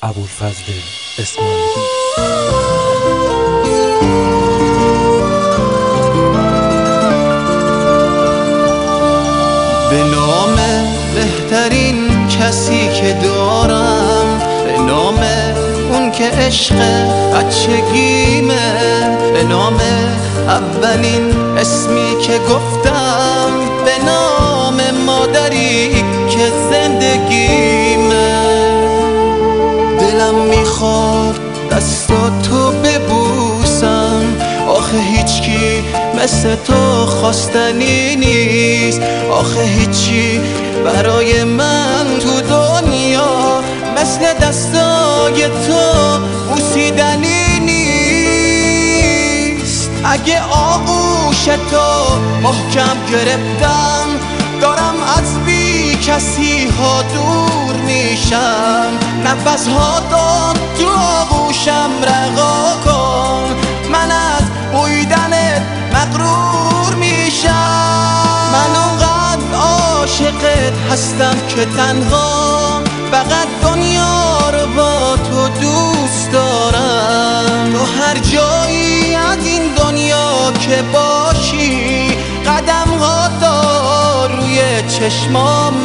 ابوالفضل اسماعیلی. به نام بهترین کسی که دارم، به نام اون که عشق بچگیمه، به نام اولین اسمی که گفتم، به نام مادری که زندگیمه. دلم میخواد دستاتو ببوسم، آخه هیچکی مثل تو خواستنی نیست، آخه هیچی برای من تو دنیا مثل دستای تو بوسیدنی نیست. اگه آغوش تو محکم گرفتم، دارم از بی کسی ها دور میشم. نفس ها داد تو آغوشم رها کن، من از بویدنت مغرور میشم. من اونقدر عاشقت هستم که تنها فقط دنیا رو با تو دوست دارم. تو هر جایی از این دنیا که باشی، قدم ها تا روی چشمام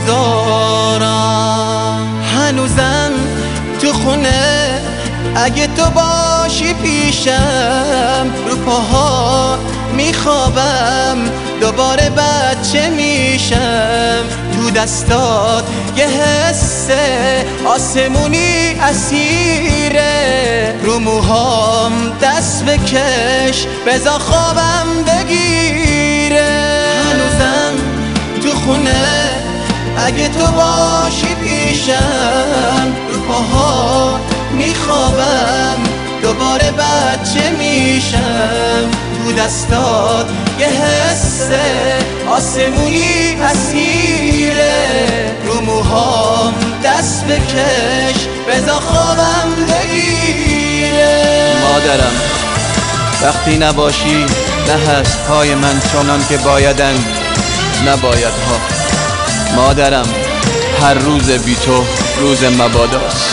میذارم. هنوزم تو خونه اگه تو باشی پیشم، رو پاها میخوابم دوباره بچه میشم. تو دستات یه حس آسمونی اسیره، رو موهام دست بکش بذار خوابم بگیره. هنوزم تو خونه اگه تو باشی پیشم، رو پاها میخوابم دوباره بچه میشم. تو دستات یه حس آسمونی اسیره، رو موهام دست بکش بذار خوابم بگیره. مادرم وقتی نباشی نه هست پای من چنان که بایدن نباید ها. مادرم هر روز بی تو روز مباداست.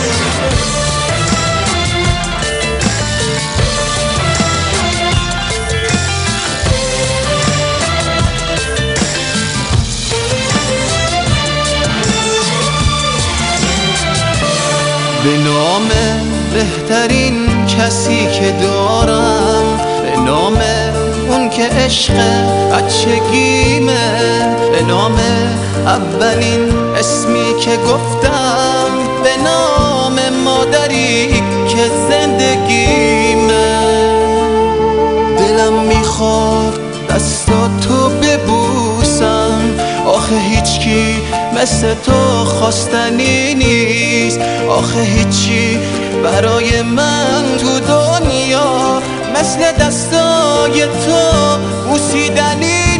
به نام بهترین کسی که دارم، به نام اون که عشق بچگیمه، به نام اولین اسمی که گفتم، به نام مادری که زندگیمه. دلم میخواد دستاتو ببوسم، آخه هیچکی مثل تو خواستنی نیست، آخه هیچی برای من تو دنیا مثل دستای تو بوسیدنی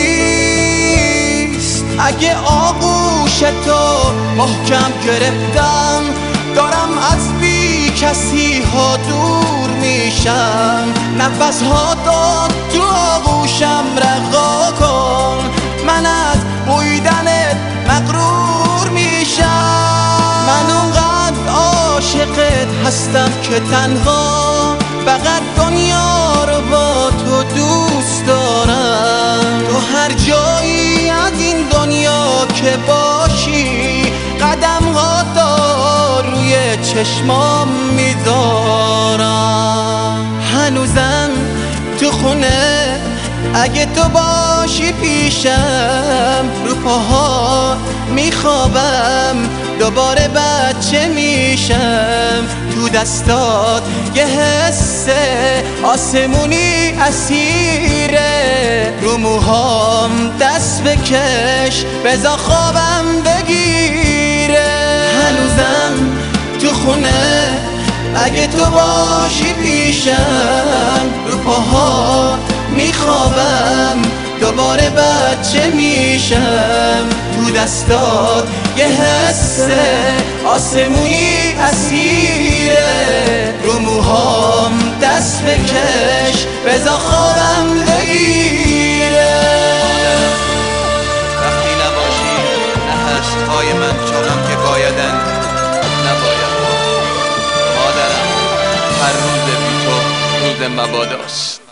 نیست. اگه آغوش تو محکم گرفتم، دارم از بی کسی ها دور میشم. نفس ها داد تو آغوشم رها کن، من از بویدنت مغرور میشم. من اونقدر عاشقت هستم که تنها فقط دنیا رو با تو دوست دارم. تو هر جایی از این دنیا که باشی، قدم ها تا روی چشمام میذارم. هنوزم تو خونه اگه تو باشی پیشم، رو پاها میخوابم دوباره بچه میشم. تو دستات یه حس آسمونی اسیره، رو موهام دست بکش بذار خوابم بگیره. هنوزم تو خونه اگه تو باشی پیشم، رو پاها میخوابم دوباره بچه میشم. تو دستات یه حس آسمونی اسیره، رو موهام دست بکش بذار خوابم بگیره. وقتی نباشی نه هست پای من چنان که بایدن نباید مباداست.